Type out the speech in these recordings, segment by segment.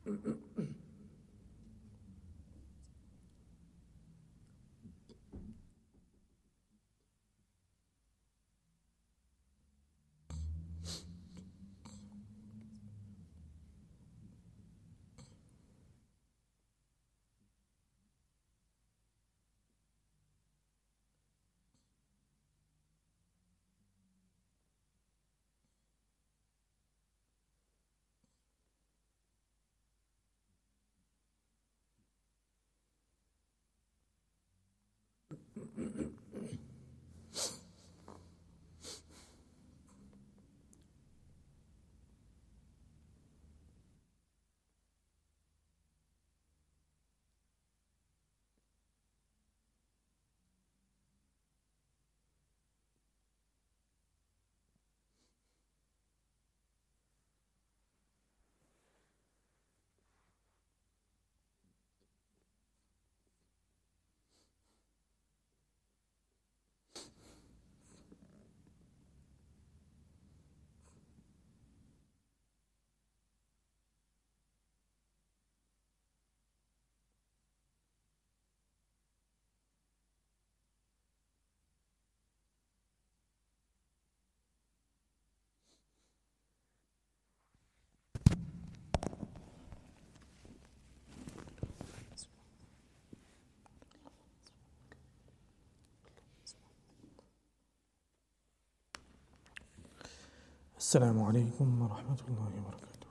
السلام علیکم ورحمۃ اللہ وبرکاتہ۔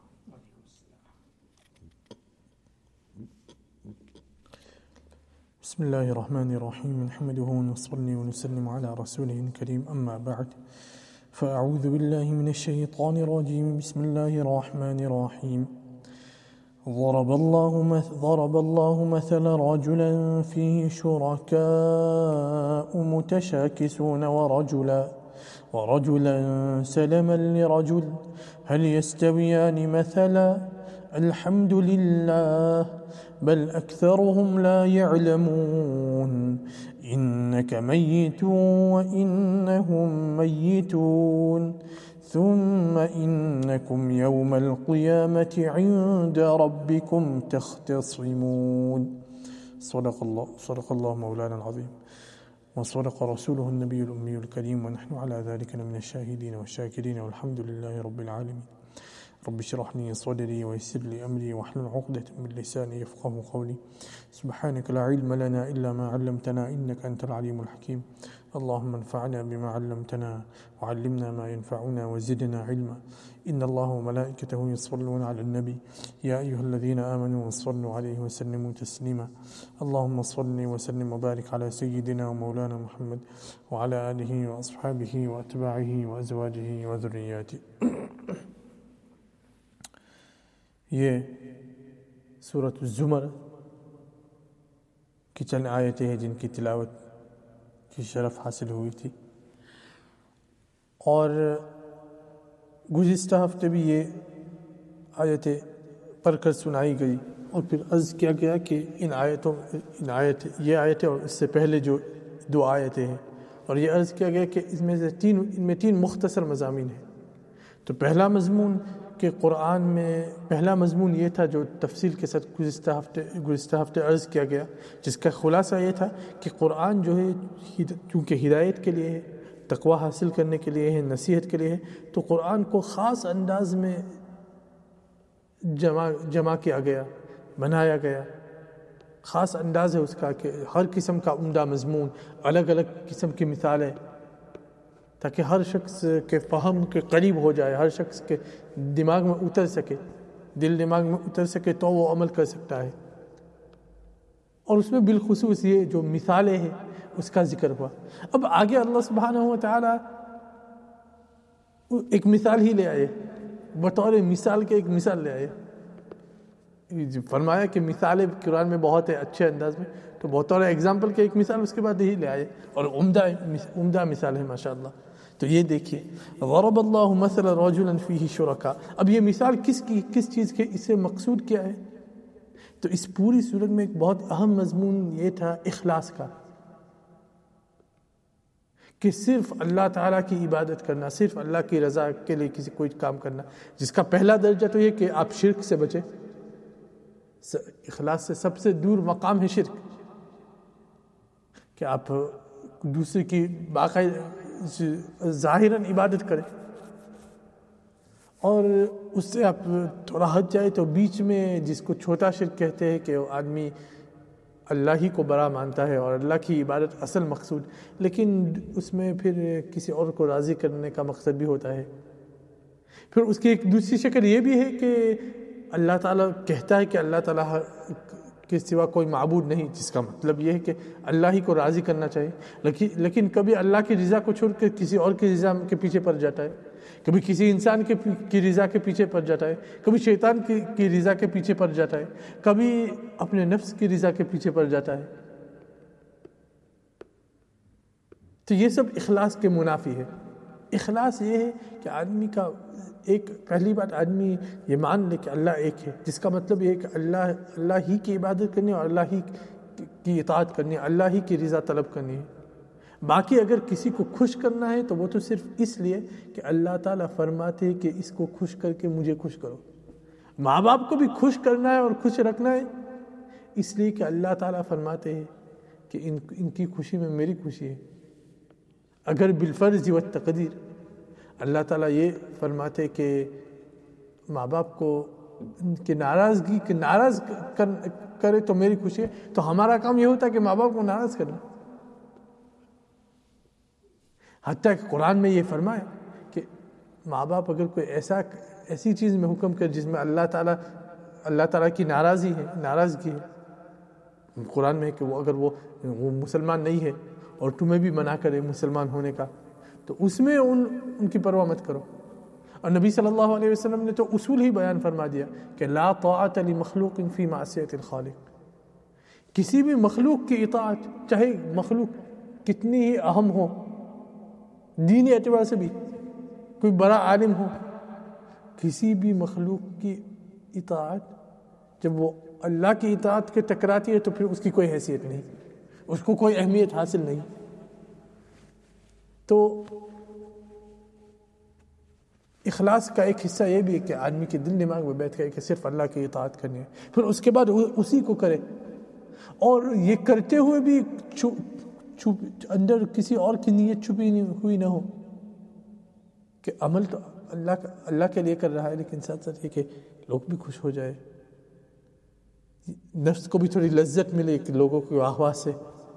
بسم اللہ الرحمن الرحیم، نحمده ونصلي ونسلم على رسوله الكريم، اما بعد فاعوذ باللہ من الشیطان الرجیم، بسم اللہ الرحمن الرحیم۔ ضرب الله مثلا رجلا فيه شركاء متشاكسون ورجلا سلما لرجل هل يستويان مثلا الحمد لله بل أكثرهم لا يعلمون إنك ميت وإنهم ميتون ثم إنكم يوم القيامة عند ربكم تختصمون صدق الله مولانا العظيم وصدق رسوله النبي الأمي الكريم ونحن على ذلك من الشاهدين والشاكرين والحمد لله رب العالمين رب اشرح لي صدري ويسر لي أمري واحلل عقدة من لساني يفقهوا قولي سبحانك لا علم لنا إلا ما علمتنا إنك أنت العليم الحكيم اللهم انفعنا بما علمتنا وعلمنا ما ينفعنا وزدنا علما إن الله وملائكته يصلون على النبي يا أيها الذين آمنوا صلوا عليه وسلموا تسليما اللهم صل وسلم وبارك على سيدنا ومولانا محمد وعلى آله وأصحابه وأتباعه وأزواجه وذرياته۔ یہ سورۃ الزمر کی چند آیتیں ہیں جن کی تلاوت کی شرف حاصل ہوئی تھی، اور گزشتہ ہفتے بھی یہ آیتیں پڑھ کر سنائی گئی، اور پھر عرض کیا گیا کہ یہ آیتیں اور اس سے پہلے جو دو آیتیں ہیں، اور یہ عرض کیا گیا کہ ان میں تین مختصر مضامین ہیں۔ تو پہلا مضمون کہ قرآن میں پہلا مضمون یہ تھا جو تفصیل کے ساتھ گزشتہ ہفتے عرض کیا گیا، جس کا خلاصہ یہ تھا کہ قرآن جو ہے چونکہ ہدایت کے لیے ہے، تقوی حاصل کرنے کے لیے ہے، نصیحت کے لیے ہے، تو قرآن کو خاص انداز میں جمع کیا گیا، بنایا گیا۔ خاص انداز ہے اس کا کہ ہر قسم کا عمدہ مضمون، الگ الگ قسم کی مثالیں، تاکہ ہر شخص کے فہم کے قریب ہو جائے، ہر شخص کے دماغ میں اتر سکے، دل دماغ میں اتر سکے تو وہ عمل کر سکتا ہے۔ اور اس میں بالخصوص یہ جو مثالیں ہیں اس کا ذکر ہوا۔ اب آگے اللہ سبحانہ و تعالی ایک مثال ہی لے آئے، بطور مثال کے ایک مثال لے آئے۔ فرمایا کہ مثالیں قرآن میں بہت ہے اچھے انداز میں، تو بطور ایگزامپل کے ایک مثال اس کے بعد یہی لے آئے، اور عمدہ مثال ہے ماشاءاللہ۔ تو یہ دیکھیے، ضرب اللہ مثلا رجلا فیہ شرکاء، اب یہ مثال کس چیز کے، اس سے مقصود کیا ہے؟ تو اس پوری صورت میں ایک بہت اہم مضمون یہ تھا اخلاص کا، کہ صرف اللہ تعالیٰ کی عبادت کرنا، صرف اللہ کی رضا کے لیے کوئی کام کرنا، جس کا پہلا درجہ تو یہ کہ آپ شرک سے بچیں، اخلاص سے سب سے دور مقام ہے شرک، کہ آپ دوسرے کی باقاعدہ ظاہراً عبادت کریں، اور اس سے آپ تھوڑا ہٹ جائے تو بیچ میں جس کو چھوٹا شرک کہتے ہیں کہ وہ آدمی اللہ ہی کو بڑا مانتا ہے اور اللہ کی عبادت اصل مقصود، لیکن اس میں پھر کسی اور کو راضی کرنے کا مقصد بھی ہوتا ہے۔ پھر اس کی ایک دوسری شکل یہ بھی ہے کہ اللہ تعالیٰ کہتا ہے کہ اللہ تعالیٰ کے سوا کوئی معبود نہیں، جس کا مطلب یہ ہے کہ اللہ ہی کو راضی کرنا چاہیے، لیکن کبھی اللہ کی رضا کو چھوڑ کر کسی اور کی رضا کے پیچھے پڑ جاتا ہے، کبھی کسی انسان کی رضا کے پیچھے پڑ جاتا ہے، کبھی شیطان کی رضا کے پیچھے پڑ جاتا ہے، کبھی اپنے نفس کی رضا کے پیچھے پڑ جاتا ہے۔ تو یہ سب اخلاص کے منافی ہے۔ اخلاص یہ ہے کہ آدمی کا پہلی بات آدمی یہ مان لے کہ اللہ ایک ہے، جس کا مطلب یہ ہے کہ اللہ ہی کی عبادت کرنی اور اللہ ہی کی اطاعت کرنی ہے، اللہ ہی کی رضا طلب کرنی ہے۔ باقی اگر کسی کو خوش کرنا ہے تو وہ تو صرف اس لیے کہ اللہ تعالیٰ فرماتے ہیں کہ اس کو خوش کر کے مجھے خوش کرو۔ ماں باپ کو بھی خوش کرنا ہے اور خوش رکھنا ہے اس لیے کہ اللہ تعالیٰ فرماتے ہیں کہ ان کی خوشی میں میری خوشی ہے۔ اگر بالفرض و تقدیر اللہ تعالیٰ یہ فرماتے کہ ماں باپ کو ان کی ناراضگی کے ناراض کرے تو میری خوشی ہے، تو ہمارا کام یہ ہوتا ہے کہ ماں باپ کو ناراض کرنا۔ حتیٰ کہ قرآن میں یہ فرمایا کہ ماں باپ اگر کوئی ایسی چیز میں حکم کرے جس میں اللہ تعالیٰ کی ناراضگی ہے، قرآن میں ہے کہ اگر وہ مسلمان نہیں ہے اور تمہیں بھی منع کرے مسلمان ہونے کا، تو اس میں ان کی پرواہ مت کرو۔ اور نبی صلی اللہ علیہ وسلم نے تو اصول ہی بیان فرما دیا کہ لا طاعت لمخلوق فی معصیت الخالق، کسی بھی مخلوق کی اطاعت، چاہے مخلوق کتنی ہی اہم ہو، دینی اعتبار سے بھی کوئی بڑا عالم ہو، کسی بھی مخلوق کی اطاعت جب وہ اللہ کی اطاعت کے ٹکراتی ہے تو پھر اس کی کوئی حیثیت نہیں، اس کو کوئی اہمیت حاصل نہیں۔ تو اخلاص کا ایک حصہ یہ بھی ہے کہ آدمی کے دل دماغ میں بیٹھ گئے کہ صرف اللہ کی اطاعت کرنی ہے، پھر اس کے بعد اسی کو کرے، اور یہ کرتے ہوئے بھی اندر کسی اور کی نیت چھپی ہوئی نہ ہو کہ عمل تو اللہ کے لیے کر رہا ہے، لیکن ساتھ ساتھ یہ کہ لوگ بھی خوش ہو جائے، نفس کو بھی تھوڑی لذت ملے کہ لوگوں کی واہ سے۔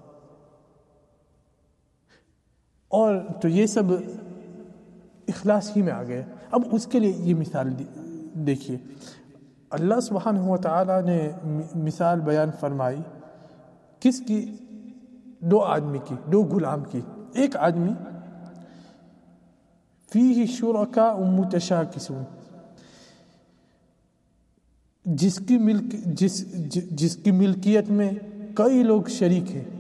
اور تو یہ سب اخلاص ہی میں آ گئے۔ اب اس کے لیے یہ مثال دیکھیے، اللہ سبحانہ و تعالیٰ نے مثال بیان فرمائی کس کی؟ دو آدمی کی، دو غلام کی۔ ایک آدمی فیہ شرکاء متشاکسون، جس کی ملکیت میں کئی لوگ شریک ہیں،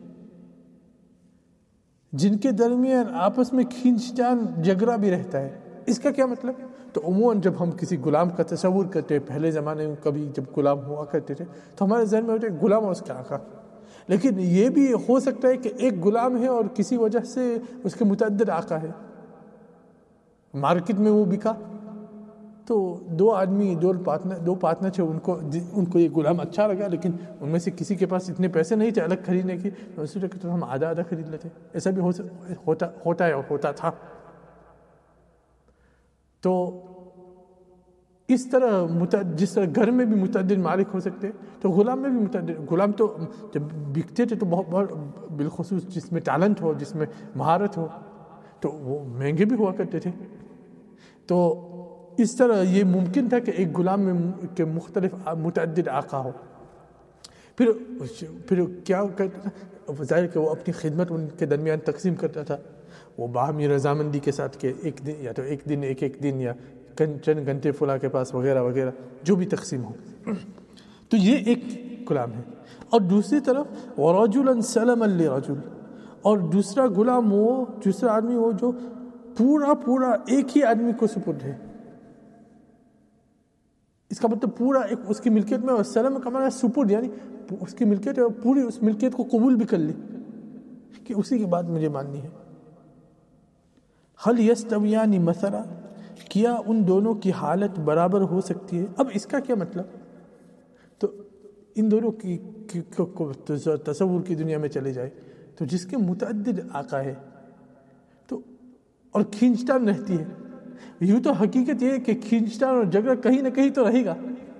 جن کے درمیان آپس میں کھینچتان جھگڑا بھی رہتا ہے۔ اس کا کیا مطلب؟ تو عموماً جب ہم کسی غلام کا تصور کرتے ہیں، پہلے زمانے میں کبھی جب غلام ہوا کرتے تھے تو ہمارے ذہن میں ہوتے ہیں غلام اور اس کے آقا، لیکن یہ بھی ہو سکتا ہے کہ ایک غلام ہے اور کسی وجہ سے اس کے متعدد آقا ہے، مارکیٹ میں وہ بکا تو دو آدمی دو پارٹنر تھے، ان کو یہ غلام اچھا لگا، لیکن ان میں سے کسی کے پاس اتنے پیسے نہیں تھے الگ خریدنے کی، تو ہم آدھا خرید لیتے۔ ایسا بھی ہوتا ہے اور ہوتا تھا۔ تو اس طرح جس طرح گھر میں بھی متعدد مالک ہو سکتے تو غلام میں بھی متعدد۔ غلام تو جب بکتے تھے تو بہت بالخصوص جس میں ٹیلنٹ ہو، جس میں مہارت ہو، تو وہ مہنگے بھی ہوا کرتے تھے۔ تو اس طرح یہ ممکن تھا کہ ایک غلام میں کے مختلف متعدد آقا ہو۔ پھر کیا کرتا تھا؟ ظاہر کہ وہ اپنی خدمت ان کے درمیان تقسیم کرتا تھا، وہ باہمی رضامندی کے ساتھ کہ ایک دن یا تو ایک دن یا چند گھنٹے فلاں کے پاس وغیرہ وغیرہ جو بھی تقسیم ہو۔ تو یہ ایک غلام ہے۔ اور دوسری طرف وَرَجُلًا سَلَمًا لِرَجُلٍ، اور دوسرا غلام دوسرا آدمی وہ جو پورا ایک ہی آدمی کو سپرد ہے۔ اس کا مطلب پورا ایک اس کی ملکیت میں، اور سلم کا معنی سپرد، یعنی اس کی ملکیت ہے، پوری اس ملکیت کو قبول بھی کر لی کہ اسی کی بات مجھے ماننی ہے۔ هل يستویان مثلا، کیا ان دونوں کی حالت برابر ہو سکتی ہے؟ اب اس کا کیا مطلب؟ تو ان دونوں کی تصور کی دنیا میں چلے جائے تو جس کے متعدد آقا ہے تو اور کھینچتان رہتی ہے، یوں تو حقیقت یہ ہے کہ کھینچتان اور جھگڑا کہیں نہ کہیں تو رہے گا.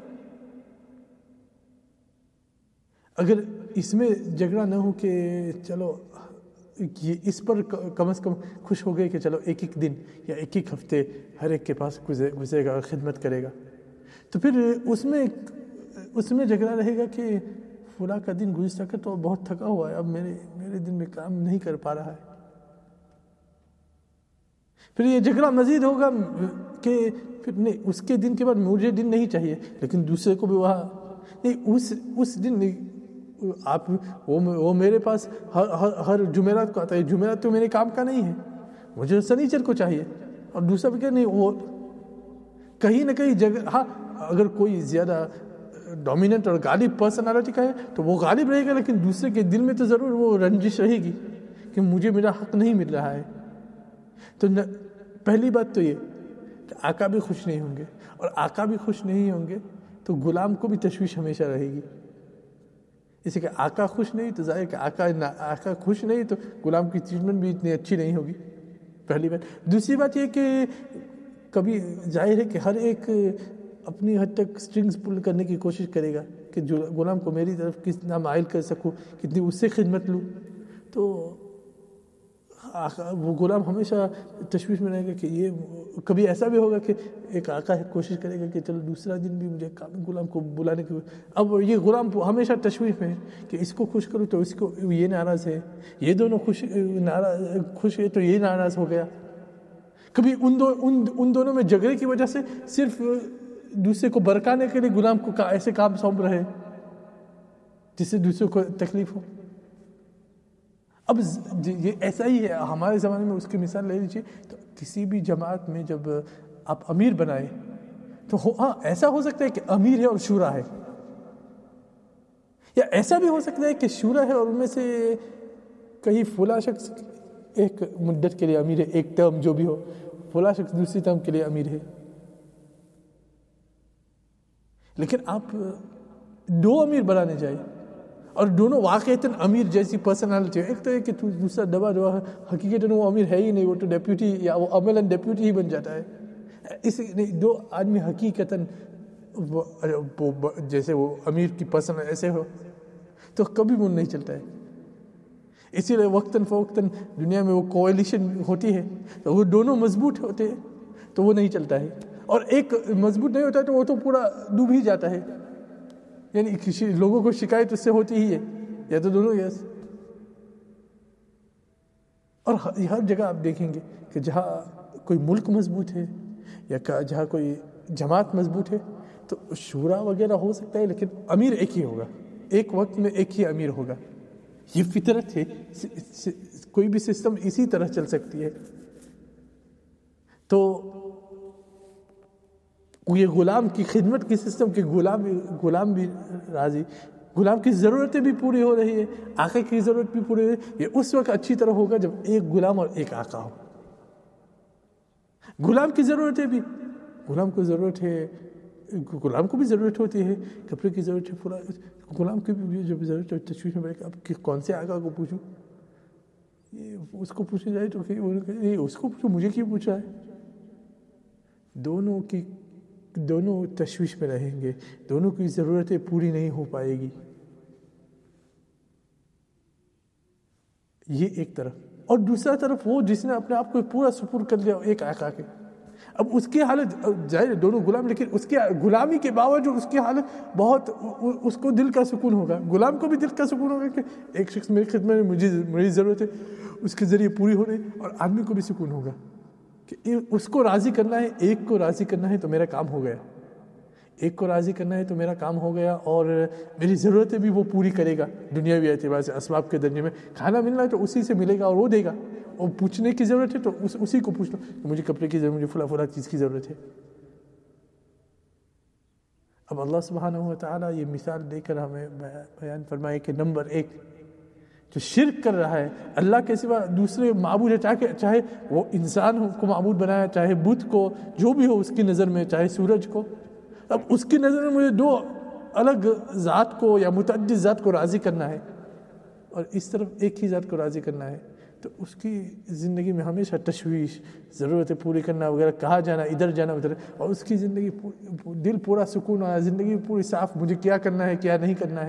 اگر اس میں جھگڑا نہ ہو کہ چلو یہ اس پر کم از کم خوش ہو گئے کہ چلو ایک ایک دن یا ایک ایک ہفتے ہر ایک کے پاس گزرے گا، خدمت کرے گا، تو پھر اس میں جھگڑا رہے گا کہ فلاں کا دن گزشتہ کا تو بہت تھکا ہوا ہے، اب میرے دن میں کام نہیں کر پا رہا ہے. پھر یہ جھگڑا مزید ہوگا کہ پھر نہیں، اس کے دن کے بعد مجھے دن نہیں چاہیے لیکن دوسرے کو بھی وہاں نہیں، اس دن نہیں، آپ وہ میرے پاس ہر جمعرات کو آتا ہے، جمعرات تو میرے کام کا نہیں ہے، مجھے سنیچر کو چاہیے. اور دوسرا بھی کہ نہیں، وہ کہیں نہ کہیں جگہ، ہاں اگر کوئی زیادہ ڈومیننٹ اور غالب پرسنالٹی کا ہے تو وہ غالب رہے گا، لیکن دوسرے کے دل میں تو ضرور وہ رنجش رہے گی کہ مجھے میرا حق نہیں مل رہا ہے. تو پہلی بات تو یہ کہ آقا بھی خوش نہیں ہوں گے، اور آقا بھی خوش نہیں ہوں گے تو غلام کو بھی تشویش ہمیشہ رہے گی. اسی کہ آقا خوش نہیں تو ظاہر کہ آقا خوش نہیں تو غلام کی ٹریٹمنٹ بھی اتنی اچھی نہیں ہوگی، پہلی بات. دوسری بات یہ کہ کبھی ظاہر ہے کہ ہر ایک اپنی حد تک سٹرنگز پل کرنے کی کوشش کرے گا کہ جو غلام کو میری طرف کتنا مائل کر سکوں، کتنی اس سے خدمت لوں. تو وہ غلام ہمیشہ تشویش میں رہے گا کہ یہ کبھی ایسا بھی ہوگا کہ ایک آقا کوشش کرے گا کہ چلو دوسرا دن بھی مجھے غلام کو بلانے کی، اب یہ غلام ہمیشہ تشویش میں ہے کہ اس کو خوش کروں تو اس کو یہ ناراض ہے، یہ دونوں خوش ہے تو یہ ناراض ہو گیا. کبھی ان دونوں میں جھگڑے کی وجہ سے صرف دوسرے کو برکانے کے لیے غلام کو ایسے کام سونپ رہے جس سے دوسرے کو تکلیف ہو. اب یہ ایسا ہی ہے ہمارے زمانے میں، اس کی مثال لے لیجیے تو کسی بھی جماعت میں جب آپ امیر بنائے تو ہاں ایسا ہو سکتا ہے کہ امیر ہے اور شورا ہے، یا ایسا بھی ہو سکتا ہے کہ شورا ہے اور ان میں سے کہیں فلاں شخص ایک مدت کے لیے امیر ہے، ایک ٹرم جو بھی ہو، فلاں شخص دوسری ٹرم کے لیے امیر ہے. لیکن آپ دو امیر بنانے جائے اور دونوں واقعتاً امیر جیسی پرسنالٹی ہے، ایک تو ہے کہ دوسرا دبا حقیقتاً وہ امیر ہے ہی نہیں، وہ تو ڈیپیوٹی یا وہ عملاً ڈیپیوٹی ہی بن جاتا ہے. دو آدمی حقیقتاً جیسے وہ امیر کی پرسن ایسے ہو تو کبھی وہ نہیں چلتا ہے. اسی لیے وقتاً فوقتاً دنیا میں وہ کولیشن ہوتی ہے تو وہ دونوں مضبوط ہوتے ہیں تو وہ نہیں چلتا ہے، اور ایک مضبوط نہیں ہوتا ہے تو وہ تو پورا ڈوب ہی جاتا ہے. یعنی کسی لوگوں کو شکایت اس سے ہوتی ہی ہے، یا تو دونوں یس. اور ہر جگہ آپ دیکھیں گے کہ جہاں کوئی ملک مضبوط ہے یا جہاں کوئی جماعت مضبوط ہے تو شورا وغیرہ ہو سکتا ہے لیکن امیر ایک ہی ہوگا، ایک وقت میں ایک ہی امیر ہوگا. یہ فطرت ہے، کوئی بھی سسٹم اسی طرح چل سکتی ہے. تو یہ غلام کی خدمت کی سسٹم کہ غلام بھی راضی، غلام کی ضرورتیں بھی پوری ہو رہی ہے، آقا کی ضرورت بھی پوری ہو رہی ہے. یہ اس وقت اچھی طرح ہوگا جب ایک غلام اور ایک آقا ہو. غلام کی ضرورتیں بھی، غلام کو ضرورت ہے، غلام کو بھی ضرورت ہوتی ہے، کپڑے کی ضرورت ہے، غلام کی بھی جب ضرورت ہے تشویش میں پڑے کہ اب کون سے آقا کو پوچھوں، اس کو پوچھنے جائے تو اس کو پوچھو، مجھے کیوں پوچھا ہے. دونوں تشویش میں رہیں گے، دونوں کی ضرورتیں پوری نہیں ہو پائے گی. یہ ایک طرف. اور دوسرا طرف وہ جس نے اپنے آپ کو پورا سپرد کر لیا ایک آقا کے، اب اس کی حالت ظاہر ہے دونوں غلام، لیکن اس کی غلامی کے باوجود اس کی حالت بہت، اس کو دل کا سکون ہوگا، غلام کو بھی دل کا سکون ہوگا کہ ایک شخص میری خدمت میں میری ضرورت ہے اس کے ذریعے پوری ہو رہی، اور آدمی کو بھی سکون ہوگا کہ اس کو راضی کرنا ہے، ایک کو راضی کرنا ہے تو میرا کام ہو گیا، ایک کو راضی کرنا ہے تو میرا کام ہو گیا، اور میری ضرورتیں بھی وہ پوری کرے گا. دنیاوی اعتبار سے اسباب کے درجے میں کھانا ملنا ہے تو اسی سے ملے گا اور وہ دے گا، اور پوچھنے کی ضرورت ہے تو اسی کو پوچھ لو کہ مجھے کپڑے کی ضرورت، مجھے فلاں چیز کی ضرورت ہے. اب اللہ سبحانہ و تعالیٰ یہ مثال دے کر ہمیں بیان فرمائے کہ نمبر ایک جو شرک کر رہا ہے اللہ کے سوا دوسرے معبود ہے، چاہے وہ انسان کو معبود بنایا، چاہے بت کو، جو بھی ہو اس کی نظر میں، چاہے سورج کو. اب اس کی نظر میں مجھے دو الگ ذات کو یا متعدد ذات کو راضی کرنا ہے اور اس طرف ایک ہی ذات کو راضی کرنا ہے، تو اس کی زندگی میں ہمیشہ تشویش، ضرورتیں پوری کرنا وغیرہ، کہاں جانا، ادھر جانا ادھر، اور اس کی زندگی دل پورا سکون آیا، زندگی پوری صاف، مجھے کیا کرنا ہے کیا نہیں کرنا ہے۔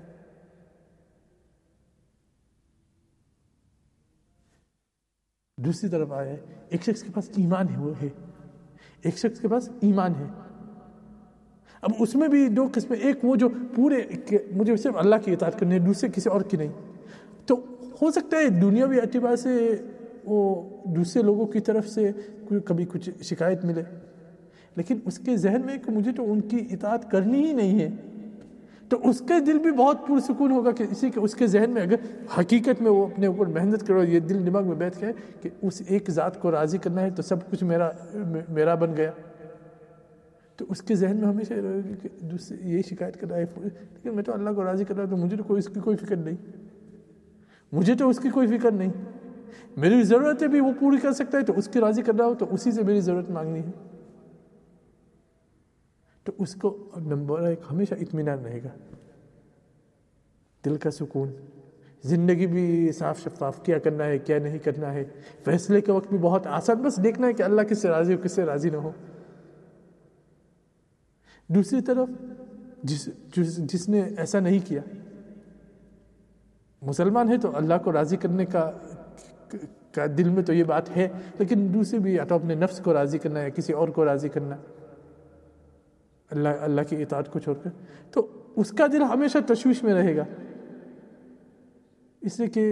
دوسری طرف آیا ہے ایک شخص کے پاس ایمان ہے، وہ ہے ایک شخص کے پاس ایمان ہے، اب اس میں بھی دو قسمیں، ایک وہ جو پورے مجھے صرف اللہ کی اطاعت کرنی ہے، دوسرے کسی اور کی نہیں، تو ہو سکتا ہے دنیاوی اعتبار سے وہ دوسرے لوگوں کی طرف سے کبھی کچھ شکایت ملے، لیکن اس کے ذہن میں کہ مجھے تو ان کی اطاعت کرنی ہی نہیں ہے، تو اس کے دل بھی بہت پرسکون ہوگا کہ اسی کہ اس کے ذہن میں اگر حقیقت میں وہ اپنے اوپر محنت کرو، یہ دل دماغ میں بیٹھ کے کہ اس ایک ذات کو راضی کرنا ہے تو سب کچھ میرا بن گیا، تو اس کے ذہن میں ہمیشہ رہے گا کہ دوسرے یہ شکایت کر رہا ہے، لیکن میں تو اللہ کو راضی کر رہا ہوں، تو مجھے تو اس کی کوئی فکر نہیں، مجھے تو اس کی کوئی فکر نہیں، میری ضرورتیں بھی وہ پوری کر سکتا ہے، تو اس کی راضی کر رہا ہوں، تو اسی سے میری ضرورت مانگنی ہے، تو اس کو نمبر ایک ہمیشہ اطمینان رہے گا، دل کا سکون، زندگی بھی صاف شفاف، کیا کرنا ہے کیا نہیں کرنا ہے، فیصلے کے وقت بھی بہت آسان، بس دیکھنا ہے کہ اللہ کس سے راضی ہو کس سے راضی نہ ہو۔ دوسری طرف جس نے ایسا نہیں کیا، مسلمان ہے تو اللہ کو راضی کرنے کا دل میں تو یہ بات ہے، لیکن دوسرے بھی یا تو اپنے نفس کو راضی کرنا ہے، کسی اور کو راضی کرنا، اللہ کی اطاعت کو چھوڑ کر، تو اس کا دل ہمیشہ تشویش میں رہے گا، اس لیے کہ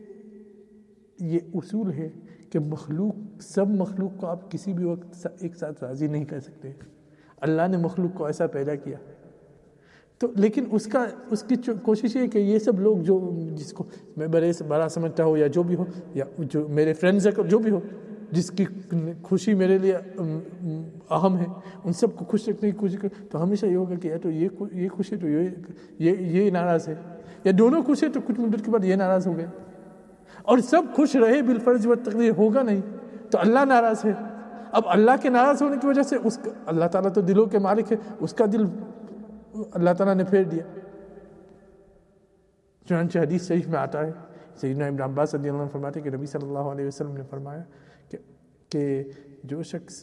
یہ اصول ہے کہ سب مخلوق کو آپ کسی بھی وقت ایک ساتھ راضی نہیں کر سکتے، اللہ نے مخلوق کو ایسا پیدا کیا، تو لیکن اس کی کوشش ہے کہ یہ سب لوگ جس کو میں بڑا سمجھتا ہوں یا جو بھی ہو، یا جو میرے فرینڈز جو بھی ہو، جس کی خوشی میرے لیے اہم ہے، ان سب کو خوش رکھنے کی کوشش کر، تو ہمیشہ یہ ہوگا کہ یا تو یہ خوش ہے تو یہ ناراض ہے، یا دونوں خوش ہے تو کچھ مدت کے بعد یہ ناراض ہو گئے، اور سب خوش رہے بالفرض و تقدیر ہوگا نہیں، تو اللہ ناراض ہے۔ اب اللہ کے ناراض ہونے کی وجہ سے اللہ تعالیٰ تو دلوں کے مالک ہے، اس کا دل اللہ تعالیٰ نے پھیر دیا۔ چنانچہ حدیث شریف میں آتا ہے، سیدنا ابن عباس رضی اللہ عنہ فرماتے ہیں کہ نبی صلی اللہ علیہ وسلم نے فرمایا کہ جو شخص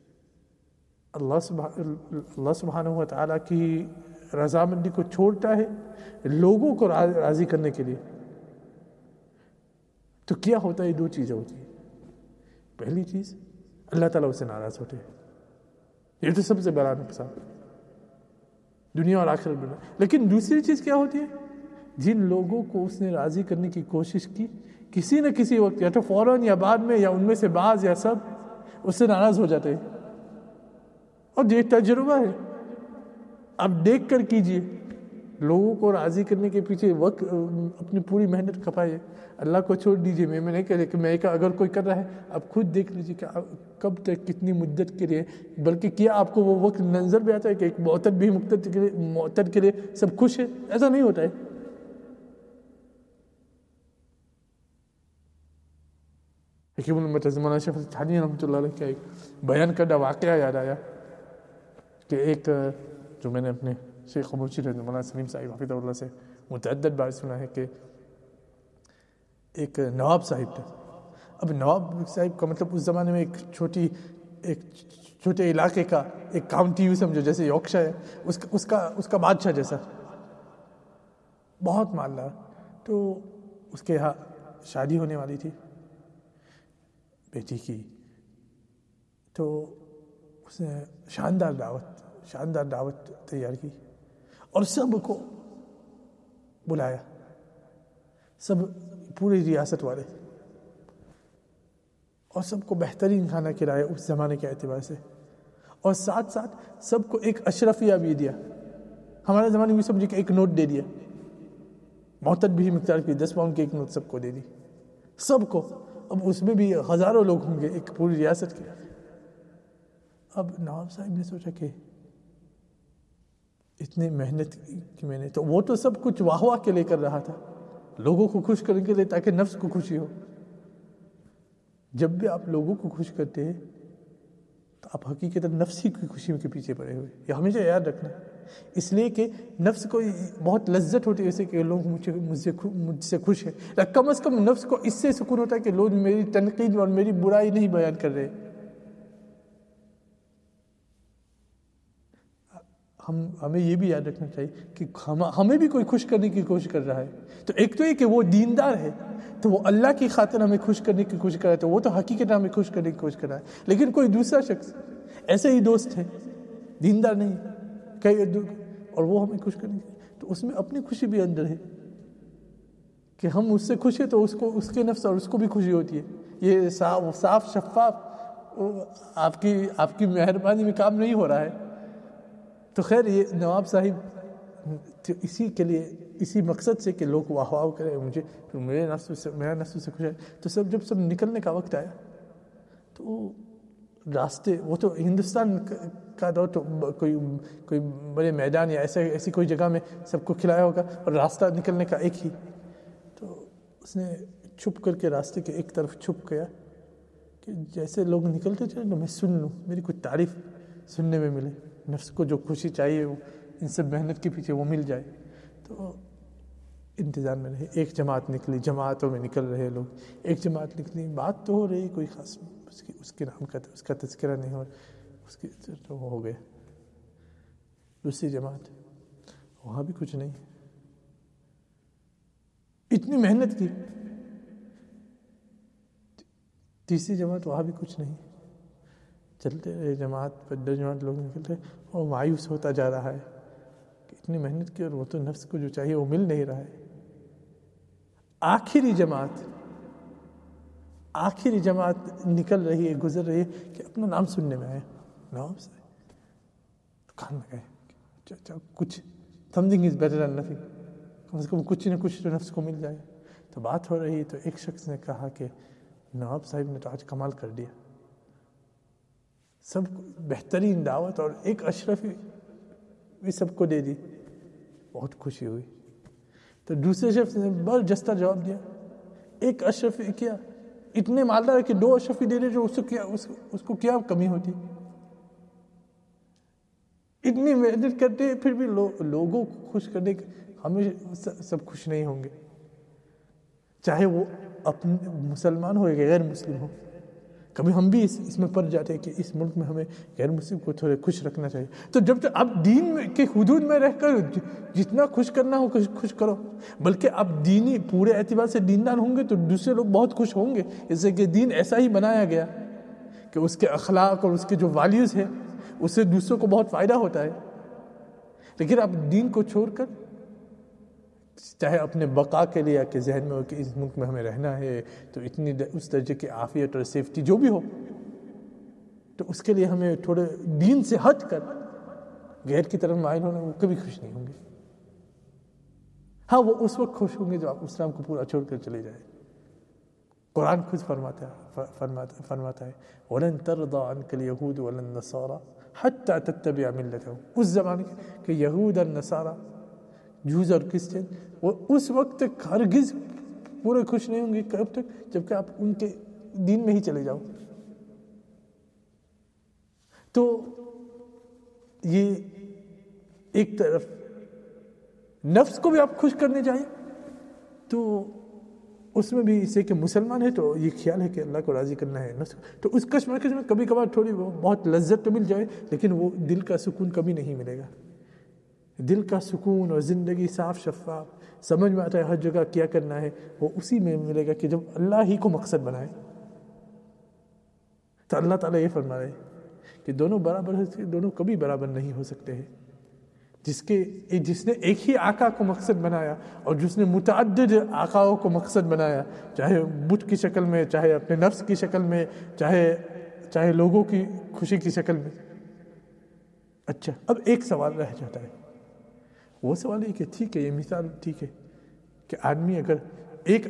اللہ سبحانہ و تعالیٰ کی رضامندی کو چھوڑتا ہے لوگوں کو راضی کرنے کے لیے، تو کیا ہوتا ہے؟ دو چیزیں ہوتی ہیں، پہلی چیز اللہ تعالیٰ اس سے ناراض ہوتے ہیں، یہ تو سب سے بڑا نقصان دنیا اور آخرت میں، لیکن دوسری چیز کیا ہوتی ہے؟ جن لوگوں کو اس نے راضی کرنے کی کوشش کی، کسی نہ کسی وقت یا تو فوراً یا بعد میں یا ان میں سے بعض یا سب اس سے ناراض ہو جاتے ہیں، اور یہ تجربہ ہے، آپ دیکھ کر کیجئے، لوگوں کو راضی کرنے کے پیچھے وقت اپنی پوری محنت کھپائیے، اللہ کو چھوڑ دیجئے، میں نہیں کہہ رہا کہ میں اگر کوئی کر رہا ہے آپ خود دیکھ لیجئے کہ کب تک کتنی مدت کے لیے، بلکہ کیا آپ کو وہ وقت نظر بھی آتا ہے کہ ایک معتد بھی معتد کے لیے سب خوش ہے؟ ایسا نہیں ہوتا ہے۔ حکیم المتز مولانا شیخ الحدیث رحمۃ اللہ علیہ کا ایک بیان کردہ واقعہ یاد آیا کہ ایک جو میں نے اپنے شیخ و مرشد مولانا سلیم صاحب حفظہ اللہ سے متعدد بار سنا ہے کہ ایک نواب صاحب تھے۔ اب نواب صاحب کا مطلب اس زمانے میں ایک چھوٹے علاقے کا ایک کاؤنٹی یوں سمجھو، جیسے یارکشائر ہے، اس کا بادشاہ جیسا، بہت مالدار۔ تو اس کے یہاں شادی ہونے والی تھی بیٹی کی، تو اس نے شاندار دعوت تیار کی اور سب کو بلایا، سب پوری ریاست والے، اور سب کو بہترین کھانا کھلایا اس زمانے کے اعتبار سے، اور ساتھ ساتھ سب کو ایک اشرفیہ بھی دیا۔ ہمارے زمانے میں سمجھے کہ ایک نوٹ دے دیا، معتد بھی مقدار کی 10 پاؤنڈ کی ایک نوٹ سب کو دے دی، سب کو۔ اب اس میں بھی ہزاروں لوگ ہوں گے ایک پوری ریاست کے۔ اب نواب صاحب نے سوچا کہ اتنی محنت کی میں نے، تو وہ تو سب کچھ واہ واہ کے لے کر رہا تھا، لوگوں کو خوش کرنے کے لیے تاکہ نفس کو خوشی ہو۔ جب بھی آپ لوگوں کو خوش کرتے ہیں تو آپ حقیقت نفسی کی خوشی کے پیچھے پڑے ہوئے، یہ ہمیشہ یاد رکھنا۔ اس لیے کہ نفس کو بہت لذت ہوتی ہے اسے کہ لوگ مجھ سے خوش ہیں. کم از کم نفس کو اس سے سکون ہوتا ہے کہ لوگ میری تنقید اور میری برائی نہیں بیان کر رہے. ہمیں یہ بھی یاد رکھنا چاہیے کہ ہمیں بھی کوئی خوش کرنے کی کوشش کر رہا ہے. تو ایک تو یہ کہ وہ دیندار ہے تو وہ اللہ کی خاطر ہمیں خوش کرنے کی کوشش کر رہا ہے، تو وہ تو حقیقت ہمیں خوش کرنے کی کوشش کر رہا ہے. لیکن کوئی دوسرا شخص ایسے ہی دوست ہے، دیندار نہیں اور وہ ہمیں خوش کرنے کی، تو اس میں اپنی خوشی بھی اندر ہے کہ ہم اس سے خوش ہیں تو اس کے نفس اور اس کو بھی خوشی ہوتی ہے. یہ صاف شفاف آپ کی مہربانی میں کام نہیں ہو رہا ہے. تو خیر یہ نواب صاحب اسی کے لیے، اسی مقصد سے کہ لوگ واہ واہ کریں مجھے، میرا نفس سے خوش ہے. تو جب نکلنے کا وقت آیا تو راستے، وہ تو ہندوستان کا دور، تو کوئی بڑے میدان یا ایسی کوئی جگہ میں سب کو کھلایا ہوگا اور راستہ نکلنے کا ایک ہی. تو اس نے چھپ کر کے راستے کے ایک طرف چھپ گیا کہ جیسے لوگ نکلتے چلے تو میں سن لوں، میری کوئی تعریف سننے میں ملے، نفس کو جو خوشی چاہیے وہ ان سب محنت کے پیچھے وہ مل جائے. تو انتظار میں رہے. ایک جماعت نکلی، جماعتوں میں نکل رہے لوگ. ایک جماعت نکلی، بات تو ہو رہی، کوئی خاص اس کے نام کا اس کا تذکرہ نہیں ہو رہا، اس کی تو ہو گیا. دوسری جماعت، وہاں بھی کچھ نہیں، اتنی محنت کی. تیسری جماعت، وہاں بھی کچھ نہیں. چلتے رہے جماعت پر جماعت لوگ نکلتے اور مایوس ہوتا جا رہا ہے کہ اتنی محنت کی اور وہ تو نفس کو جو چاہیے وہ مل نہیں رہا ہے. آخری جماعت نکل رہی ہے، گزر رہی ہے کہ اپنا نام سننے میں آیا، نواب صاحب. کان میں گئے کچھ something is better than nothing, کم سے کم کچھ نہ کچھ تو نفس کو مل جائے. تو بات ہو رہی تو ایک شخص نے کہا کہ نواب صاحب نے تو آج کمال کر دیا، سب بہترین دعوت اور ایک اشرفی بھی سب کو دے دی. بہت خوشی ہوئی. تو دوسرے شخص نے برجستہ جواب دیا، ایک اشرفی کیا، اتنے مالدار ہے کہ 2 اشرفی دے دے جو اس کو کیا کمی ہوتی. اتنی محنت کرتے پھر بھی لوگوں کو خوش کرنے ہمیں سب خوش نہیں ہوں گے، چاہے وہ اپنے مسلمان ہو یا غیر مسلم ہو. کبھی ہم بھی اس میں پڑ جاتے ہیں کہ اس ملک میں ہمیں غیر مسلم کو تھوڑے خوش رکھنا چاہیے. تو جب تک آپ دین کے حدود میں رہ کر جتنا خوش کرنا ہو خوش کرو، بلکہ آپ دینی پورے اعتبار سے دیندار ہوں گے تو دوسرے لوگ بہت خوش ہوں گے. اس سے کہ دین ایسا ہی بنایا گیا کہ اس کے اخلاق اور اس کے جو ویلیوز ہیں اس سے دوسروں کو بہت فائدہ ہوتا ہے. لیکن آپ دین کو چھوڑ کر چاہے اپنے بقا کے لیے کہ ذہن میں ہو کہ اس ملک میں ہمیں رہنا ہے تو اتنی اس درجے کی عافیت اور سیفٹی جو بھی ہو، تو اس کے لیے ہمیں تھوڑے دین سے ہٹ کر غیر کی طرف مائل ہونا، وہ کبھی خوش نہیں ہوں گے. ہاں وہ اس وقت خوش ہوں گے جو آپ اسلام کو پورا چھوڑ کر چلے جائیں. قرآن خود فرماتا ہے وَلَن تَرْضَىٰ عَنْكَ الْيَهُودُ وَلَا النَّصَارَىٰ حَتَّىٰ تَتَّبِعَ مِلَّتَهُمْ. اس زمانے کے یہود اور نصارہ، جوز اور کرسچن، وہ اس وقت تک ہرگز پورے خوش نہیں ہوں گے. کب تک؟ جب کہ آپ ان کے دین میں ہی چلے جاؤ. تو یہ ایک طرف نفس کو بھی آپ خوش کرنے جائیں تو اس میں بھی اسے کہ مسلمان ہے تو یہ خیال ہے کہ اللہ کو راضی کرنا ہے نفس کو. تو اس کشمکش میں کبھی کبھار تھوڑی بہت لذت تو مل جائے، لیکن وہ دل کا سکون کبھی نہیں ملے گا. دل کا سکون اور زندگی صاف شفاف سمجھ میں آتا ہے ہر جگہ کیا کرنا ہے، وہ اسی میں ملے گا کہ جب اللہ ہی کو مقصد بنائے. تو اللہ تعالیٰ یہ فرما رہے کہ دونوں برابر ہیں، دونوں کبھی برابر نہیں ہو سکتے ہیں. جس نے ایک ہی آقا کو مقصد بنایا اور جس نے متعدد آقاؤں کو مقصد بنایا، چاہے بت کی شکل میں، چاہے اپنے نفس کی شکل میں، چاہے لوگوں کی خوشی کی شکل میں. اچھا، اب ایک سوال رہ جاتا ہے. وہ سوال ہے کہ ٹھیک ہے، یہ مثال ٹھیک ہے کہ آدمی اگر ایک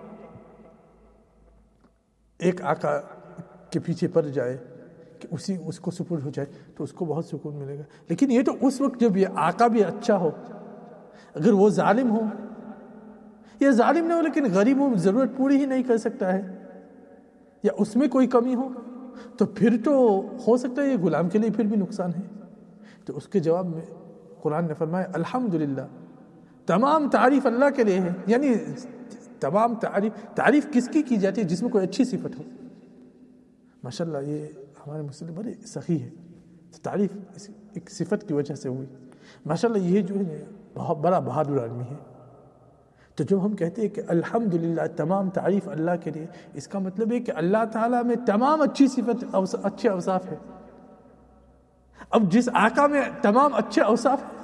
آقا کے پیچھے پڑ جائے کہ اس کو سپرد ہو جائے تو اس کو بہت سکون ملے گا. لیکن یہ تو اس وقت جب یہ آقا بھی اچھا ہو. اگر وہ ظالم ہو یا ظالم نہ ہو لیکن غریب ہو، ضرورت پوری ہی نہیں کر سکتا ہے یا اس میں کوئی کمی ہو، تو پھر تو ہو سکتا ہے یہ غلام کے لیے پھر بھی نقصان ہے. تو اس کے جواب میں قرآن نے فرمایا الحمدللہ، تمام تعریف اللہ کے لیے ہے. یعنی تمام تعریف کس کی جاتی ہے؟ جس میں کوئی اچھی صفت ہو. ماشاءاللہ یہ ہمارے مسلم بڑے سخی ہے، تعریف ایک صفت کی وجہ سے ہوئی. ماشاءاللہ یہ جو ہے بہت بڑا بہادر آدمی ہے. تو جب ہم کہتے ہیں کہ الحمدللہ تمام تعریف اللہ کے لیے، اس کا مطلب ہے کہ اللہ تعالیٰ میں تمام اچھی صفت اچھے اوصاف ہے. اب جس آقا میں تمام اچھے اوصاف ہیں،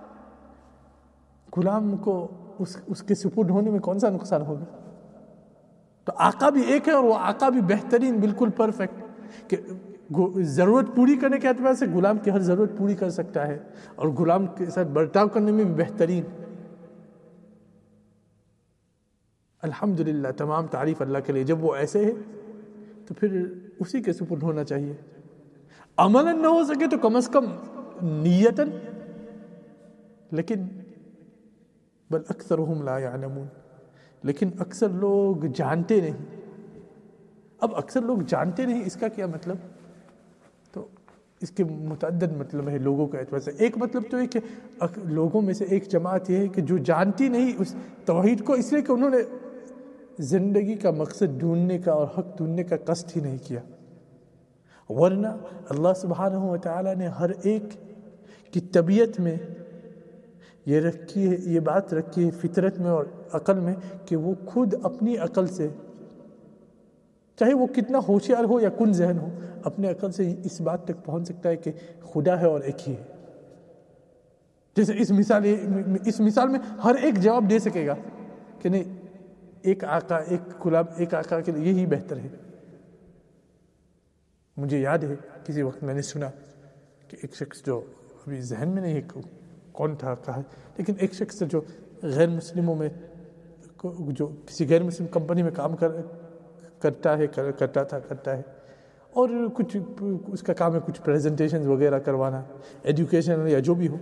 غلام کو اس کے سپرد ہونے میں کون سا نقصان ہوگا؟ تو آقا بھی ایک ہے اور وہ آقا بھی بہترین، بالکل پرفیکٹ، کہ ضرورت پوری کرنے کے اعتبار سے غلام کی ہر ضرورت پوری کر سکتا ہے، اور غلام کے ساتھ برتاؤ کرنے میں بھی بہترین. الحمدللہ تمام تعریف اللہ کے لیے. جب وہ ایسے ہے تو پھر اسی کے سپرد ہونا چاہیے. عملاً نہ ہو سکے تو کم از کم نیتاً، لیکن بل اکثرہم لا یعلمون، لیکن اکثر لوگ جانتے نہیں. اب اکثر لوگ جانتے نہیں، اس کا کیا مطلب؟ تو اس کے متعدد مطلب ہے لوگوں کے اعتبار سے. ایک مطلب تو ہے کہ لوگوں میں سے ایک جماعت یہ ہے کہ جو جانتی نہیں اس توحید کو، اس لیے کہ انہوں نے زندگی کا مقصد ڈھونڈنے کا اور حق ڈھونڈنے کا قصد ہی نہیں کیا. ورنہ اللہ سبحانہ و تعالیٰ نے ہر ایک کی طبیعت میں یہ رکھی ہے، یہ بات رکھی ہے فطرت میں اور عقل میں، کہ وہ خود اپنی عقل سے، چاہے وہ کتنا ہوشیار ہو یا کن ذہن ہو، اپنے عقل سے اس بات تک پہنچ سکتا ہے کہ خدا ہے اور ایک ہی ہے. جیسے اس مثال میں ہر ایک جواب دے سکے گا کہ نہیں، ایک آقا، ایک غلام، ایک آقا کے لیے یہی بہتر ہے. مجھے یاد ہے کسی وقت میں نے سنا کہ ایک شخص، جو ابھی ذہن میں نہیں ہے کون تھا کہا، لیکن ایک شخص جو غیر مسلموں میں، جو کسی غیر مسلم کمپنی میں کام کرتا ہے، اور کچھ اس کا کام ہے کچھ پریزنٹیشنز وغیرہ کروانا، ایجوکیشن یا جو بھی ہو.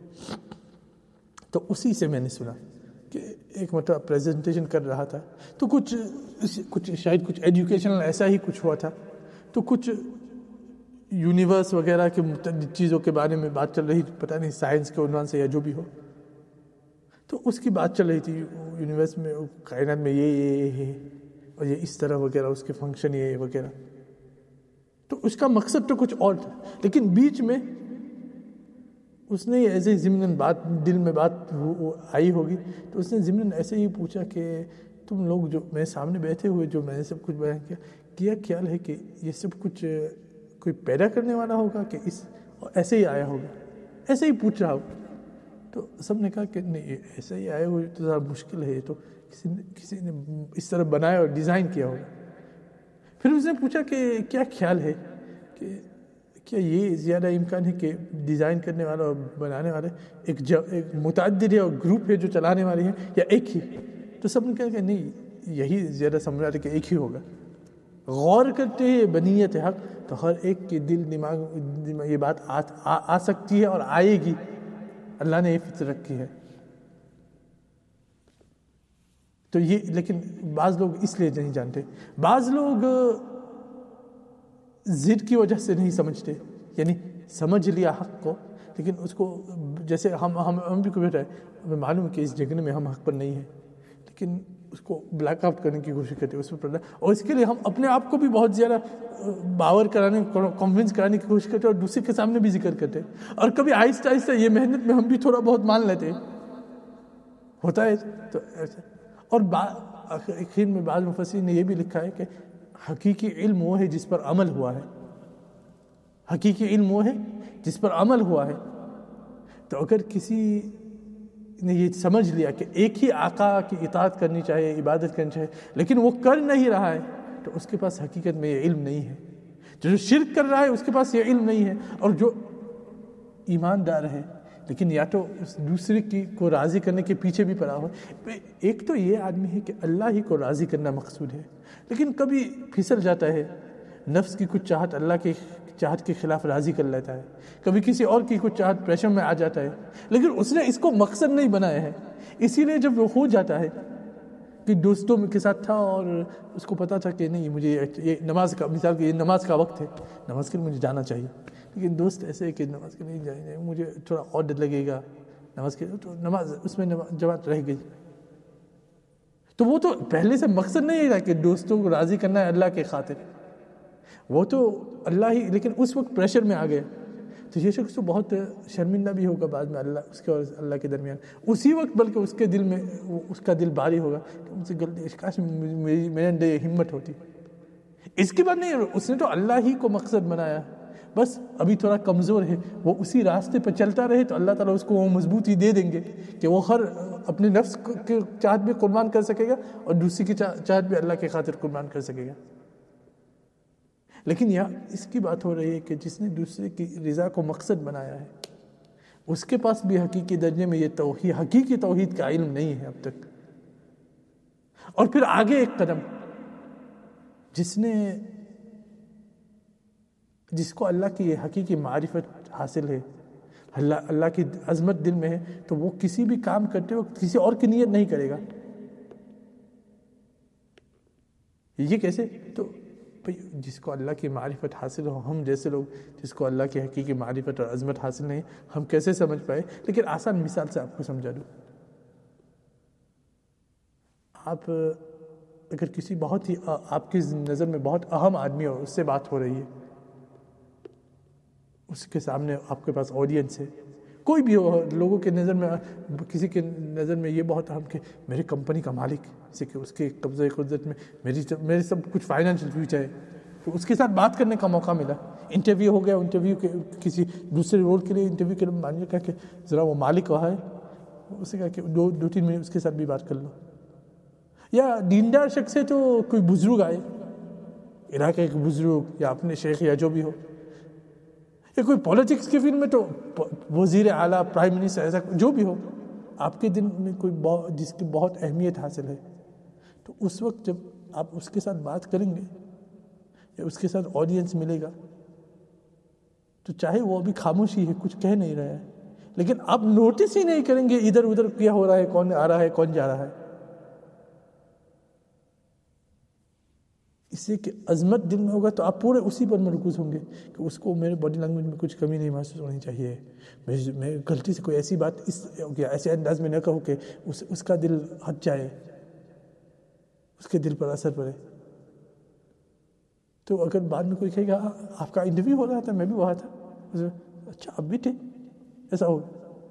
تو اسی سے میں نے سنا کہ ایک مرتبہ پریزنٹیشن کر رہا تھا، تو کچھ شاید کچھ ایجوکیشنل ایسا ہی کچھ ہوا تھا. تو کچھ یونیورس وغیرہ کے متعدد چیزوں کے بارے میں بات چل رہی تھی، پتہ نہیں سائنس کے عنوان سے یا جو بھی ہو. تو اس کی بات چل رہی تھی، یونیورس میں، کائنات میں یہ ہے اور یہ اس طرح وغیرہ، اس کے فنکشن یہ وغیرہ. تو اس کا مقصد تو کچھ اور تھا، لیکن بیچ میں اس نے ایسے ہی ضمناً بات، دل میں بات آئی ہوگی، تو اس نے ضمناً ایسے ہی پوچھا کہ تم لوگ جو میرے سامنے بیٹھے ہوئے، جو میں نے سب کچھ بیان کیا خیال ہے کہ یہ سب کچھ کوئی پیدا کرنے والا ہوگا کہ ایسے ہی آیا ہوگا؟ ایسے ہی پوچھ رہا ہو. تو سب نے کہا کہ نہیں، ایسے ہی آئے ہوئے تو ذرا مشکل ہے، تو کسی نے اس طرح بنایا اور ڈیزائن کیا ہوگا. پھر اس نے پوچھا کہ کیا خیال ہے کہ کیا یہ زیادہ امکان ہے کہ ڈیزائن کرنے والا اور بنانے والے ایک متعدد ہے اور گروپ ہے جو چلانے والے ہیں، یا ایک ہی؟ تو سب نے کہا کہ نہیں، یہی زیادہ سمجھ رہا تھا کہ ایک ہی ہوگا. غور کرتے ہیں بنیت حق، تو ہر ایک کے دل دماغ یہ بات آ سکتی ہے اور آئے گی. اللہ نے یہ فطرت رکھی ہے. تو یہ، لیکن بعض لوگ اس لیے نہیں جانتے، بعض لوگ ضد کی وجہ سے نہیں سمجھتے. یعنی سمجھ لیا حق کو، لیکن اس کو، جیسے ہم بھی کو بیٹھا ہے، ہمیں معلوم ہے کہ اس جگہ میں ہم حق پر نہیں ہیں، لیکن اس کو بلیک آؤٹ کرنے کی کوشش کرتے ہیں، اس میں پڑھنا، اور اس کے لیے ہم اپنے آپ کو بھی بہت زیادہ باور کرانے، کنونس کرانے کی کوشش کرتے ہیں، اور دوسرے کے سامنے بھی ذکر کرتے ہیں. اور کبھی آہستہ آہستہ یہ محنت میں ہم بھی تھوڑا بہت مان لیتے ہیں، ہوتا ہے. تو ایسا، اور اخیر میں بعض مفسرین نے یہ بھی لکھا ہے کہ حقیقی علم وہ ہے جس پر عمل ہوا ہے. حقیقی علم وہ ہے جس پر عمل ہوا ہے. تو اگر کسی نے یہ سمجھ لیا کہ ایک ہی آقا کی اطاعت کرنی چاہیے، عبادت کرنی چاہیے، لیکن وہ کر نہیں رہا ہے، تو اس کے پاس حقیقت میں یہ علم نہیں ہے. جو شرک کر رہا ہے اس کے پاس یہ علم نہیں ہے. اور جو ایماندار ہے لیکن یا تو اس دوسرے کو راضی کرنے کے پیچھے بھی پڑا ہو. ایک تو یہ آدمی ہے کہ اللہ ہی کو راضی کرنا مقصود ہے، لیکن کبھی پھسل جاتا ہے، نفس کی کچھ چاہت اللہ کی چاہت کے خلاف راضی کر لیتا ہے، کبھی کسی اور کی کچھ چاہت پریشر میں آ جاتا ہے، لیکن اس نے اس کو مقصد نہیں بنایا ہے. اسی لیے جب وہ ہو جاتا ہے کہ دوستوں کے ساتھ تھا اور اس کو پتا تھا کہ نہیں مجھے یہ نماز کا مثال کہ یہ نماز کا وقت ہے، نماز کے لیے مجھے جانا چاہیے، لیکن دوست ایسے ہے کہ نماز کے لیے جائیں گے، مجھے تھوڑا اور ڈر لگے گا نماز کے، تو نماز اس میں جماعت رہ گئی. تو وہ تو پہلے سے مقصد نہیں تھا کہ دوستوں کو راضی کرنا ہے اللہ کے خاطر، وہ تو اللہ ہی، لیکن اس وقت پریشر میں آ گیا. تو یہ شخص تو بہت شرمندہ بھی ہوگا بعد میں اللہ اس کے اور اللہ کے درمیان اسی وقت، بلکہ اس کے دل میں اس کا دل بھاری ہوگا کہ مجھ سے غلطی، کاش میرے اندر یہ ہمت ہوتی. اس کے بعد نہیں، اس نے تو اللہ ہی کو مقصد بنایا، بس ابھی تھوڑا کمزور ہے، وہ اسی راستے پہ چلتا رہے تو اللہ تعالیٰ اس کو وہ مضبوطی دے دیں گے کہ وہ ہر اپنے نفس کے چاہت بھی قربان کر سکے گا اور دوسری کی چاہت بھی اللہ کے خاطر قربان کر سکے گا. لیکن یہاں اس کی بات ہو رہی ہے کہ جس نے دوسرے کی رضا کو مقصد بنایا ہے اس کے پاس بھی حقیقی درجے میں یہ توحید، حقیقی توحید کا علم نہیں ہے اب تک. اور پھر آگے ایک قدم، جس کو اللہ کی یہ حقیقی معرفت حاصل ہے، اللہ کی عظمت دل میں ہے، تو وہ کسی بھی کام کرتے وقت کسی اور کی نیت نہیں کرے گا. یہ کیسے؟ تو جس کو اللہ کی معرفت حاصل ہو، ہم جیسے لوگ جس کو اللہ کی حقیقی معرفت اور عظمت حاصل نہیں، ہم کیسے سمجھ پائے؟ لیکن آسان مثال سے آپ کو سمجھا دوں. آپ اگر کسی بہت ہی آپ کی نظر میں بہت اہم آدمی اور اس سے بات ہو رہی ہے، اس کے سامنے آپ کے پاس آڈینس ہے، کوئی بھی ہو، لوگوں کے نظر میں، کسی کے نظر میں یہ بہت اہم کہ میری کمپنی کا مالک، جیسے کہ اس کے قبضہ قدرت میں میری سب کچھ فائنینشیل فیوچر ہے، تو اس کے ساتھ بات کرنے کا موقع ملا. انٹرویو ہو گیا، انٹرویو کے کسی دوسرے رول کے لیے انٹرویو کے لیے مان کہا کہ ذرا وہ مالک وہاں ہے، اسے کہا کہ دو تین منٹ اس کے ساتھ بھی بات کر لو. یا دیندار شخص ہے تو کوئی بزرگ آئے، علاقے کے بزرگ یا اپنے شیخ یا جو بھی ہو، یا کوئی پولیٹکس کے فیلڈ میں تو وزیر اعلیٰ، پرائم منسٹر، ایسا جو بھی ہو، آپ کے دل میں کوئی جس کی بہت اہمیت حاصل ہے، تو اس وقت جب آپ اس کے ساتھ بات کریں گے یا اس کے ساتھ آڈینس ملے گا، تو چاہے وہ ابھی خاموشی ہے، کچھ کہہ نہیں رہا ہے، لیکن آپ نوٹس ہی نہیں کریں گے ادھر ادھر کیا ہو رہا ہے، کون آ رہا ہے، کون جا رہا ہے. اس سے کہ عظمت دل میں ہوگا تو آپ پورے اسی پر مرکوز ہوں گے کہ اس کو میرے باڈی لینگویج میں کچھ کمی نہیں محسوس ہونی چاہیے، میں غلطی سے کوئی ایسی بات ایسے انداز میں نہ کہوں کہ اس کا دل ہٹ جائے، اس کے دل پر اثر پڑے. تو اگر بعد میں کوئی کہے گا آپ کا انٹرویو ہو رہا تھا، میں بھی وہاں تھا، اچھا اب بھی تھے، ایسا ہو.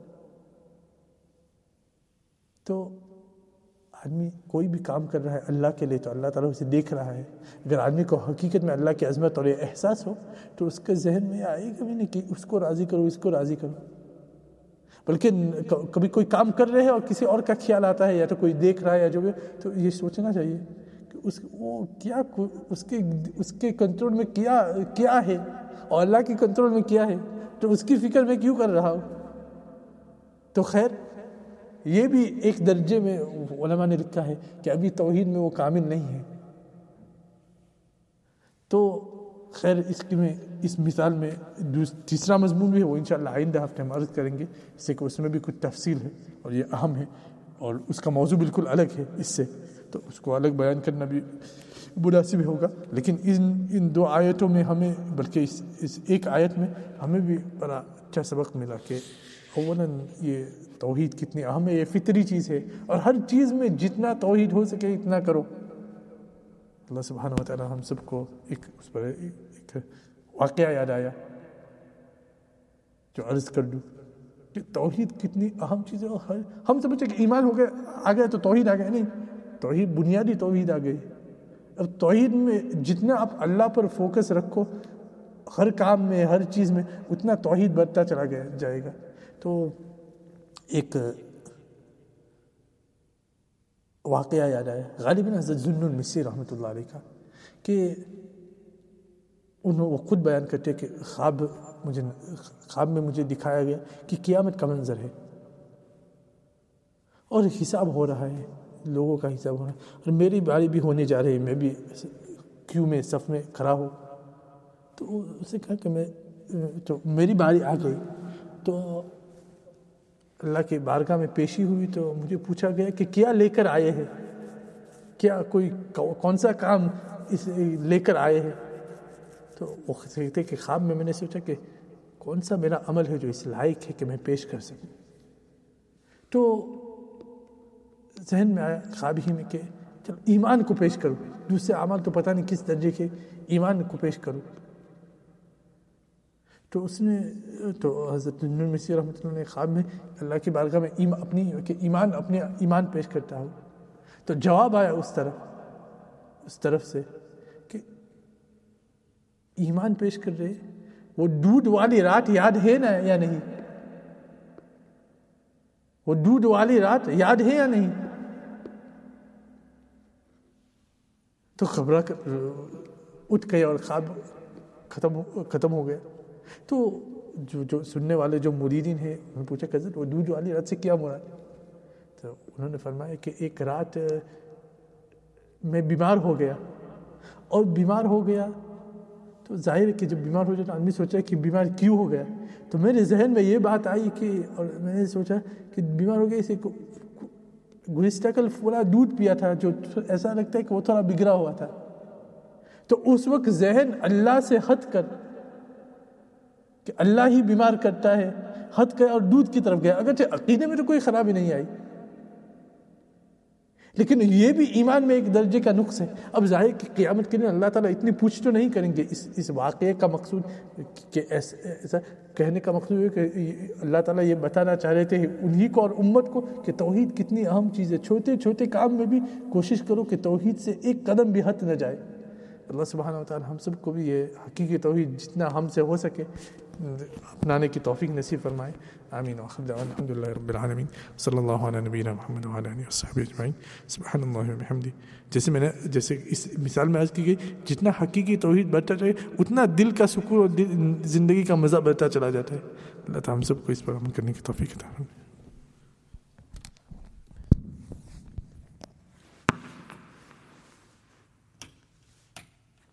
تو آدمی کوئی بھی کام کر رہا ہے اللہ کے لیے تو اللہ تعالیٰ اسے دیکھ رہا ہے. اگر آدمی کو حقیقت میں اللہ کی عظمت اور یہ احساس ہو تو اس کے ذہن میں آئے گا بھی نہیں کہ اس کو راضی کرو، اس کو راضی کرو، بلکہ کبھی کوئی کام کر رہے ہیں اور کسی اور کا خیال آتا ہے یا تو کوئی دیکھ رہا ہے یا جو بھی، تو یہ سوچنا چاہیے کہ وہ کیا اس کے کنٹرول میں کیا ہے اور اللہ کی کنٹرول میں کیا ہے، تو اس کی فکر میں کیوں کر رہا ہوں. تو خیر، یہ بھی ایک درجے میں علماء نے لکھا ہے کہ ابھی توحید میں وہ کامل نہیں ہے. تو خیر، اس مثال میں تیسرا مضمون بھی ہے، وہ انشاءاللہ آئندہ ہفتے ہم عرض کریں گے، اس سے کہ اس میں بھی کچھ تفصیل ہے اور یہ اہم ہے اور اس کا موضوع بالکل الگ ہے اس سے، تو اس کو الگ بیان کرنا بھی مناسب ہوگا. لیکن ان دو آیتوں میں ہمیں، بلکہ اس ایک آیت میں ہمیں بھی بڑا اچھا سبق ملا کہ اولاً یہ توحید کتنی اہم ہے، یہ فطری چیز ہے اور ہر چیز میں جتنا توحید ہو سکے اتنا کرو. اللہ سبحانہ و تعالی ہم سب کو اس پر ایک واقعہ یاد آیا جو عرض کر دوں کہ توحید کتنی اہم چیز ہے. اور ہم سمجھتے کہ ایمان ہو گیا، آ گیا تو توحید آ گیا، نہیں، توحید بنیادی توحید آ گئی. اب توحید میں جتنا آپ اللہ پر فوکس رکھو ہر کام میں، ہر چیز میں، اتنا توحید بڑھتا چلا جائے گا. تو ایک واقعہ یاد آیا غالباً حضرت ذوالنون مصری رحمۃ اللہ علیہ کا، کہ وہ خود بیان کرتے کہ خواب میں مجھے دکھایا گیا کہ قیامت کا منظر ہے اور حساب ہو رہا ہے، لوگوں کا حساب ہو رہا ہے اور میری باری بھی ہونے جا رہی ہے، میں بھی کیو میں صف میں کھڑا ہوں. تو اسے کہا کہ تو میری باری آ گئی، تو اللہ کی بارگاہ میں پیشی ہوئی تو مجھے پوچھا گیا کہ کیا لے کر آئے ہیں. کیا کوئی کون سا کام اس لے کر آئے ہیں؟ تو وہ کہتے کہ خواب میں نے سوچا کہ کون سا میرا عمل ہے جو اس لائق ہے کہ میں پیش کر سکوں. تو ذہن میں آیا خواب ہی میں کہ چلو ایمان کو پیش کروں، دوسرے اعمال تو پتہ نہیں کس درجے کے، ایمان کو پیش کروں. تو اس نے تو حضرت نور مسیح رحمۃ اللہ نے خواب میں اللہ کی بارگاہ میں اپنے ایمان پیش کرتا ہوں. تو جواب آیا اس طرف سے کہ ایمان پیش کر رہے، وہ دودھ والی رات یاد ہے نا یا نہیں؟ وہ دودھ والی رات یاد ہے یا نہیں؟ تو گھبرا کر اٹھ گئے اور خواب ختم ہو گیا. تو جو سننے والے جو مریدین ہیں انہوں نے پوچھا کہ حضرت وہ دودھ والی رات سے کیا مراد؟ تو انہوں نے فرمایا کہ ایک رات میں بیمار ہو گیا، اور بیمار ہو گیا تو ظاہر ہے کہ جب بیمار ہو جائے تو آدمی سوچا کہ بیمار کیوں ہو گیا. تو میرے ذہن میں یہ بات آئی کہ اور میں نے سوچا کہ بیمار ہو گیا، اسے گزشتہ کل پورا دودھ پیا تھا جو ایسا لگتا ہے کہ وہ تھوڑا بگڑا ہوا تھا. تو اس وقت ذہن اللہ سے ہٹ کر کہ اللہ ہی بیمار کرتا ہے ہٹ کر اور دودھ کی طرف گیا. اگرچہ عقیدے میں تو کوئی خرابی نہیں آئی، لیکن یہ بھی ایمان میں ایک درجے کا نقص ہے. اب ظاہر کہ قیامت کے دن اللہ تعالیٰ اتنی پوچھ تو نہیں کریں گے. اس واقعے کا مقصود کہ ایسا کہنے کا مقصود ہے کہ اللہ تعالیٰ یہ بتانا چاہ رہے تھے انہی کو اور امت کو کہ توحید کتنی اہم چیز ہے. چھوٹے چھوٹے کام میں بھی کوشش کرو کہ توحید سے ایک قدم بھی ہٹ نہ جائے. اللہ سبحانہ وتعالیٰ ہم سب کو بھی یہ حقیقی توحید جتنا ہم سے ہو سکے اپنانے کی توفیق نصیب فرمائے. آمین. الحمد للہ رب العالمین. صلی اللہ علیہ نبینا محمد وعلی آلہ وصحبہ اجمعین. سبحان اللہ وبحمدہ. جیسے اس مثال میں عرض کی گئی، جتنا حقیقی توحید بڑھتا جائے اتنا دل کا سکون اور زندگی کا مزہ بڑھتا چلا جاتا ہے. اللہ تعالیٰ ہم سب کو اس پر عمل کرنے کی توفیق عطا فرمائے.